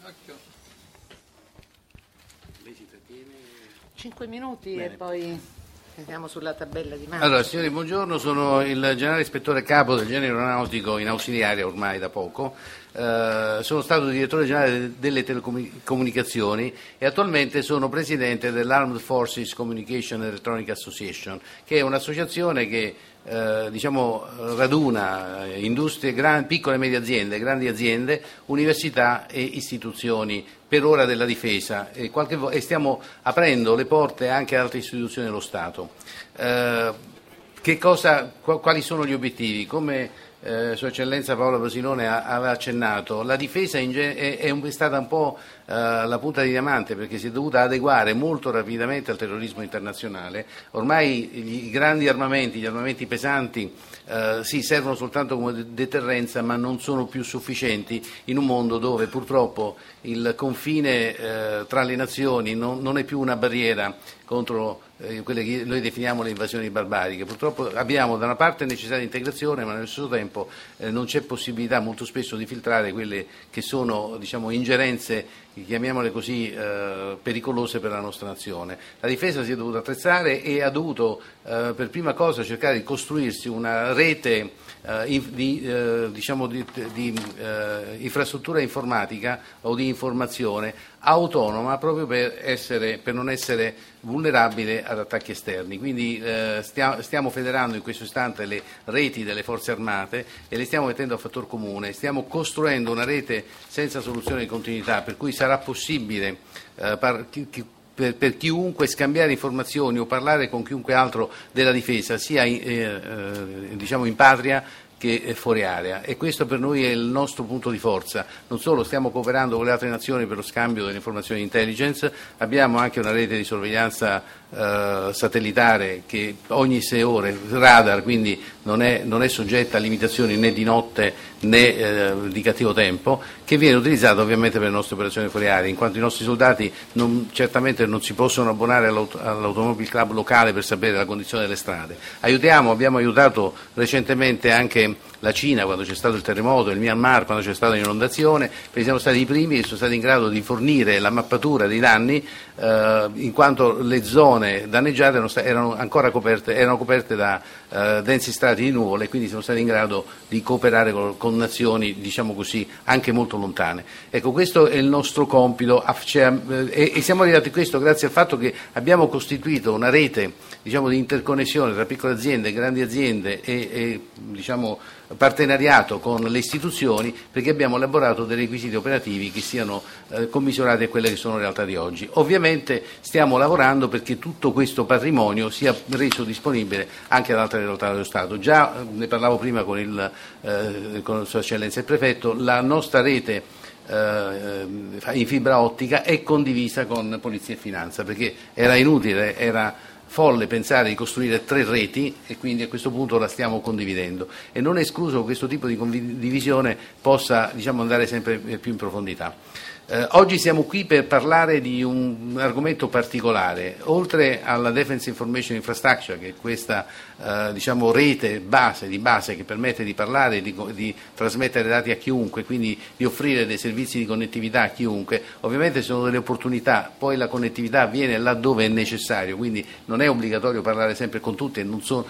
Lei si trattiene 5 minuti. Bene. E poi andiamo sulla tabella di marcia. Allora, signori, buongiorno, sono il generale ispettore capo del genere aeronautico in ausiliaria ormai da poco. Sono stato direttore generale delle telecomunicazioni e attualmente sono presidente dell'Armed Forces Communication Electronic Association, che è un'associazione che raduna industrie, piccole e medie aziende, grandi aziende, università e istituzioni per ora della difesa e stiamo aprendo le porte anche ad altre istituzioni dello Stato. Quali sono gli obiettivi? Come Sua Eccellenza Paola Brasilone aveva accennato, la difesa è stata un po' la punta di diamante, perché si è dovuta adeguare molto rapidamente al terrorismo internazionale. Ormai i grandi armamenti, gli armamenti pesanti, sì, servono soltanto come deterrenza, ma non sono più sufficienti in un mondo dove purtroppo il confine tra le nazioni non è più una barriera contro quelle che noi definiamo le invasioni barbariche. Purtroppo abbiamo da una parte necessità di integrazione, ma nello stesso tempo non c'è possibilità molto spesso di filtrare quelle che sono ingerenze, chiamiamole così, pericolose per la nostra nazione. La difesa si è dovuta attrezzare e ha dovuto per prima cosa cercare di costruirsi una rete di infrastruttura informatica o di informazione autonoma, proprio per non essere vulnerabile ad attacchi esterni. Quindi stiamo federando in questo istante le reti delle forze armate e le stiamo mettendo a fattor comune, stiamo costruendo una rete senza soluzione di continuità, per cui sarà possibile per chiunque scambiare informazioni o parlare con chiunque altro della difesa, sia in patria che fuori area, e questo per noi è il nostro punto di forza. Non solo stiamo cooperando con le altre nazioni per lo scambio delle informazioni di intelligence, abbiamo anche una rete di sorveglianza satellitare che ogni 6 ore, radar, quindi non è soggetta a limitazioni né di notte né di cattivo tempo, che viene utilizzata ovviamente per le nostre operazioni fuori area, in quanto i nostri soldati certamente non si possono abbonare all'Automobile Club locale per sapere la condizione delle strade. Abbiamo aiutato recentemente anche la Cina quando c'è stato il terremoto, il Myanmar quando c'è stata l'inondazione, perché siamo stati i primi che sono stati in grado di fornire la mappatura dei danni, in quanto le zone danneggiate erano coperte da densi strati di nuvole, e quindi siamo stati in grado di cooperare con nazioni, diciamo così, anche molto lontane. Ecco, questo è il nostro compito, e siamo arrivati a questo grazie al fatto che abbiamo costituito una rete di interconnessione tra piccole aziende, grandi aziende e partenariato con le istituzioni, perché abbiamo elaborato dei requisiti operativi che siano commisurati a quelle che sono le realtà di oggi. Ovviamente stiamo lavorando perché tutto questo patrimonio sia reso disponibile anche ad altre realtà dello Stato. Già ne parlavo prima con Sua Eccellenza il Prefetto, la nostra rete in fibra ottica è condivisa con Polizia e Finanza, perché era inutile, era folle pensare di costruire 3 reti, e quindi a questo punto la stiamo condividendo, e non è escluso che questo tipo di condivisione possa andare sempre più in profondità. Oggi siamo qui per parlare di un argomento particolare. Oltre alla Defense Information Infrastructure, che è questa rete di base che permette di parlare, di trasmettere dati a chiunque, quindi di offrire dei servizi di connettività a chiunque, ovviamente sono delle opportunità, poi la connettività avviene laddove è necessario, quindi non è obbligatorio parlare sempre con tutti,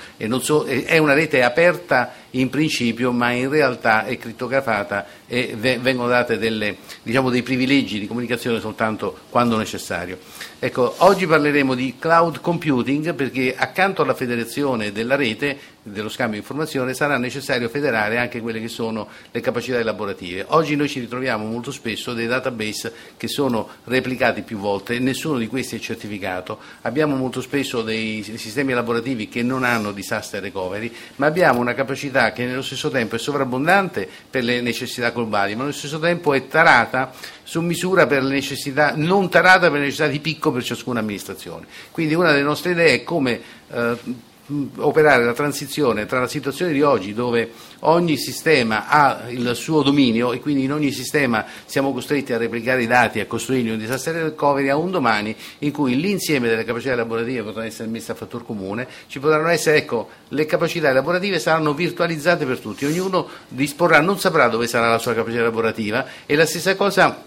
è una rete aperta in principio, ma in realtà è crittografata e vengono date dei privilegi di comunicazione soltanto quando necessario. Ecco, oggi parleremo di cloud computing, perché accanto alla federazione della rete, dello scambio di informazione, sarà necessario federare anche quelle che sono le capacità elaborative. Oggi noi ci ritroviamo molto spesso dei database che sono replicati più volte e nessuno di questi è certificato. Abbiamo molto spesso dei sistemi elaborativi che non hanno disaster recovery, ma abbiamo una capacità che nello stesso tempo è sovrabbondante per le necessità globali, ma nello stesso tempo è tarata su misura per le necessità, non tarata per le necessità di picco per ciascuna amministrazione. Quindi una delle nostre idee è come operare la transizione tra la situazione di oggi, dove ogni sistema ha il suo dominio e quindi in ogni sistema siamo costretti a replicare i dati e a costruirgli un disaster recovery, a un domani in cui l'insieme delle capacità elaborative potranno essere messe a fattor comune, ci potranno essere, le capacità elaborative saranno virtualizzate per tutti, ognuno non saprà dove sarà la sua capacità elaborativa, e la stessa cosa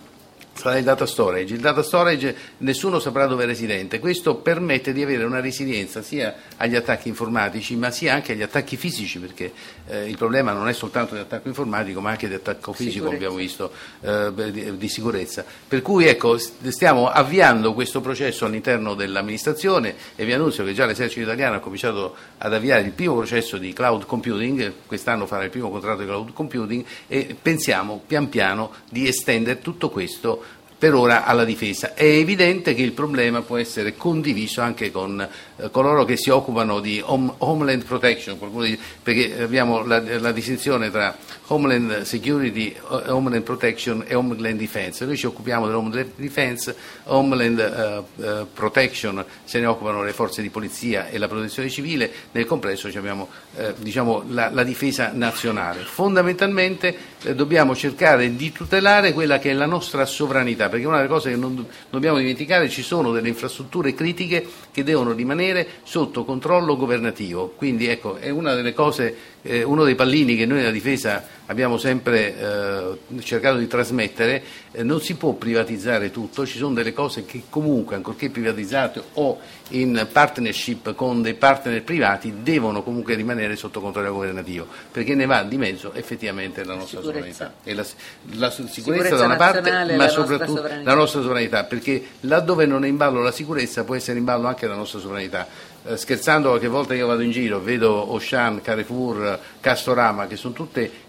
sarà il data storage. Il data storage nessuno saprà dove è residente. Questo permette di avere una resilienza sia agli attacchi informatici ma sia anche agli attacchi fisici, perché il problema non è soltanto di attacco informatico ma anche di attacco fisico, abbiamo visto, di sicurezza. Per cui ecco, stiamo avviando questo processo all'interno dell'amministrazione e vi annuncio che già l'esercito italiano ha cominciato ad avviare il primo processo di cloud computing, quest'anno farà il primo contratto di cloud computing e pensiamo pian piano di estendere tutto questo per ora alla difesa. È evidente che il problema può essere condiviso anche con coloro che si occupano di homeland protection, perché abbiamo la distinzione tra homeland security, homeland protection e homeland defense. Noi ci occupiamo dell'homeland defense, homeland protection se ne occupano le forze di polizia e la protezione civile, nel complesso abbiamo la difesa nazionale. Fondamentalmente dobbiamo cercare di tutelare quella che è la nostra sovranità, perché una delle cose che non dobbiamo dimenticare, ci sono delle infrastrutture critiche che devono rimanere sotto controllo governativo, quindi ecco, è una delle cose, uno dei pallini che noi nella difesa abbiamo sempre cercato di trasmettere. Non si può privatizzare tutto, ci sono delle cose che comunque, ancorché privatizzate o in partnership con dei partner privati, devono comunque rimanere sotto controllo governativo, perché ne va di mezzo effettivamente la nostra sovranità. E la sicurezza da una parte, ma soprattutto la nostra sovranità, perché laddove non è in ballo la sicurezza può essere in ballo anche la nostra sovranità. Scherzando, qualche volta io vado in giro, vedo Auchan, Carrefour, Castorama, che sono tutte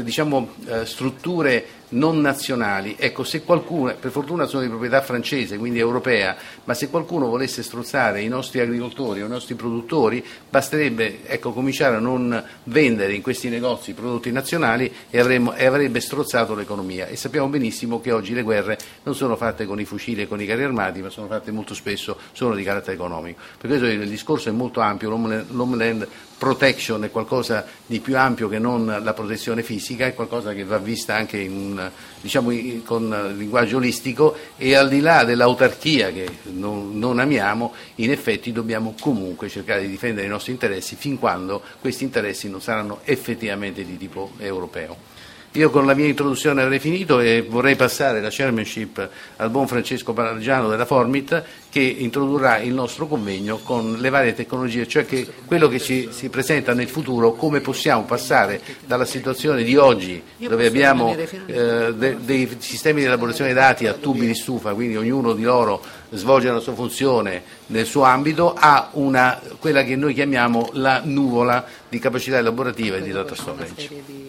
strutture non nazionali. Ecco, se qualcuno, per fortuna sono di proprietà francese, quindi europea, ma se qualcuno volesse strozzare i nostri agricoltori o i nostri produttori, basterebbe cominciare a non vendere in questi negozi prodotti nazionali e avrebbe strozzato l'economia. E sappiamo benissimo che oggi le guerre non sono fatte con i fucili e con i carri armati, ma sono fatte molto spesso sono di carattere economico. Per questo il discorso è molto ampio, l'homeland protection è qualcosa di più ampio che non la protezione fisica, è qualcosa che va vista anche con linguaggio olistico, e al di là dell'autarchia che non amiamo, in effetti dobbiamo comunque cercare di difendere i nostri interessi fin quando questi interessi non saranno effettivamente di tipo europeo. Io con la mia introduzione avrei finito e vorrei passare la chairmanship al buon Francesco Palagiano della Formit, che introdurrà il nostro convegno con le varie tecnologie, cioè che quello che si presenta nel futuro, come possiamo passare dalla situazione di oggi dove abbiamo dei sistemi di elaborazione dati a tubi di stufa, quindi ognuno di loro svolge la sua funzione nel suo ambito, a quella che noi chiamiamo la nuvola di capacità elaborativa e di data storage.